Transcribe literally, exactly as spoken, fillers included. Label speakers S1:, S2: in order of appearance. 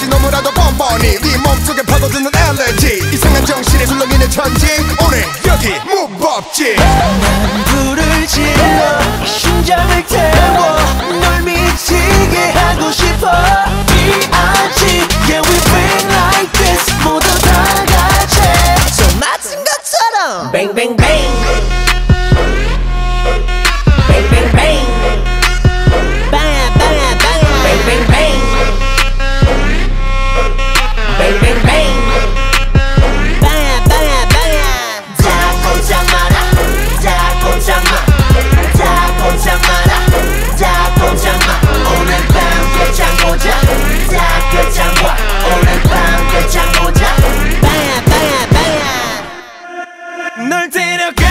S1: 없이 너무나도 뻔뻔히 네 몸속에 파고드는 엘레지 이상한 정신에 술렁이는 천지 오늘 여기 무법지
S2: 난 불을 질러 심장을 태워 널 미치게 하고 싶어 비아지 Yeah we bring like this 모두 다 같이 손 맞은 것처럼 Bang bang bang Bang bang bang Bang bang bang Bang bang bang Bang bang bang Bang bang bang 다 꼼짝 마라 다 꼼짝 마 다 꼼짝 마라 다 꼼짝 마 오늘 밤 끝장 보자 다 끝장 봐 오늘 밤 끝장 보자 Bang bang bang 널 데려가